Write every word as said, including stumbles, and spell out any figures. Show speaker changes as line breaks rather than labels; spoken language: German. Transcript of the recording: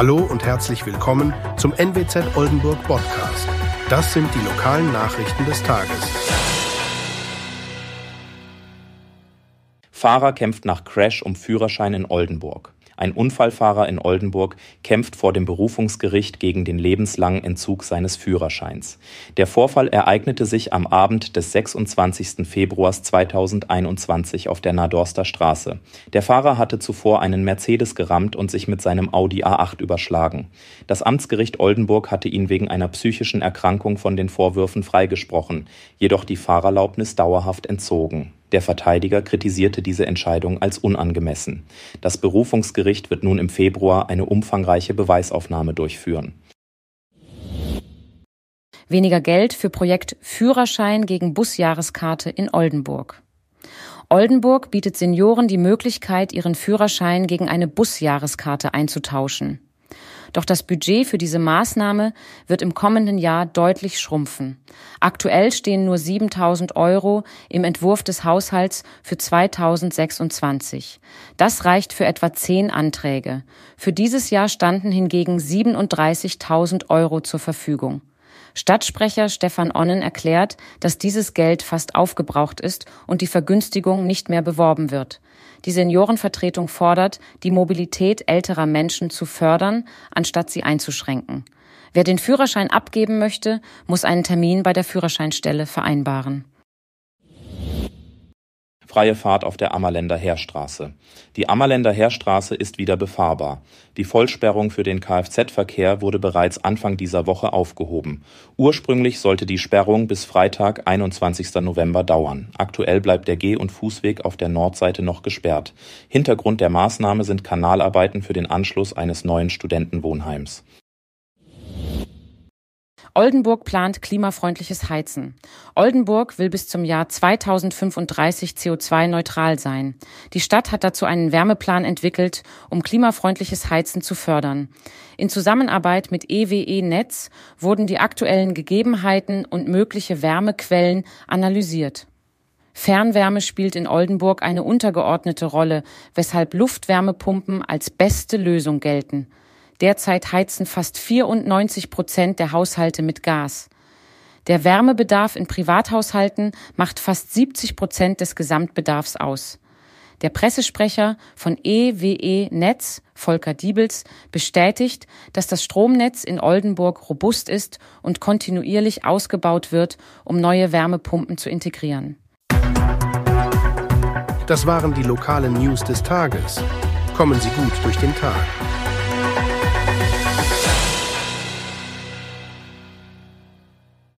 Hallo und herzlich willkommen zum N W Z Oldenburg Podcast. Das sind die lokalen Nachrichten des Tages.
Fahrer kämpft nach Crash um Führerschein in Oldenburg. Ein Unfallfahrer in Oldenburg kämpft vor dem Berufungsgericht gegen den lebenslangen Entzug seines Führerscheins. Der Vorfall ereignete sich am Abend des sechsundzwanzigsten Februars zweitausendeinundzwanzig auf der Nadorster Straße. Der Fahrer hatte zuvor einen Mercedes gerammt und sich mit seinem Audi A acht überschlagen. Das Amtsgericht Oldenburg hatte ihn wegen einer psychischen Erkrankung von den Vorwürfen freigesprochen, jedoch die Fahrerlaubnis dauerhaft entzogen. Der Verteidiger kritisierte diese Entscheidung als unangemessen. Das Berufungsgericht wird nun im Februar eine umfangreiche Beweisaufnahme durchführen.
Weniger Geld für Projekt Führerschein gegen Busjahreskarte in Oldenburg. Oldenburg bietet Senioren die Möglichkeit, ihren Führerschein gegen eine Busjahreskarte einzutauschen. Doch das Budget für diese Maßnahme wird im kommenden Jahr deutlich schrumpfen. Aktuell stehen nur siebentausend Euro im Entwurf des Haushalts für zweitausendsechsundzwanzig. Das reicht für etwa zehn Anträge. Für dieses Jahr standen hingegen siebenunddreißigtausend Euro zur Verfügung. Stadtsprecher Stefan Onnen erklärt, dass dieses Geld fast aufgebraucht ist und die Vergünstigung nicht mehr beworben wird. Die Seniorenvertretung fordert, die Mobilität älterer Menschen zu fördern, anstatt sie einzuschränken. Wer den Führerschein abgeben möchte, muss einen Termin bei der Führerscheinstelle vereinbaren.
Freie Fahrt auf der Ammerländer Heerstraße. Die Ammerländer Heerstraße ist wieder befahrbar. Die Vollsperrung für den Kfz-Verkehr wurde bereits Anfang dieser Woche aufgehoben. Ursprünglich sollte die Sperrung bis Freitag, einundzwanzigsten November dauern. Aktuell bleibt der Geh- und Fußweg auf der Nordseite noch gesperrt. Hintergrund der Maßnahme sind Kanalarbeiten für den Anschluss eines neuen Studentenwohnheims.
Oldenburg plant klimafreundliches Heizen. Oldenburg will bis zum Jahr zweitausendfünfunddreißig C O zwei neutral sein. Die Stadt hat dazu einen Wärmeplan entwickelt, um klimafreundliches Heizen zu fördern. In Zusammenarbeit mit E W E Netz wurden die aktuellen Gegebenheiten und mögliche Wärmequellen analysiert. Fernwärme spielt in Oldenburg eine untergeordnete Rolle, weshalb Luftwärmepumpen als beste Lösung gelten. Derzeit heizen fast vierundneunzig Prozent der Haushalte mit Gas. Der Wärmebedarf in Privathaushalten macht fast siebzig Prozent des Gesamtbedarfs aus. Der Pressesprecher von E W E Netz, Volker Diebels, bestätigt, dass das Stromnetz in Oldenburg robust ist und kontinuierlich ausgebaut wird, um neue Wärmepumpen zu integrieren.
Das waren die lokalen News des Tages. Kommen Sie gut durch den Tag.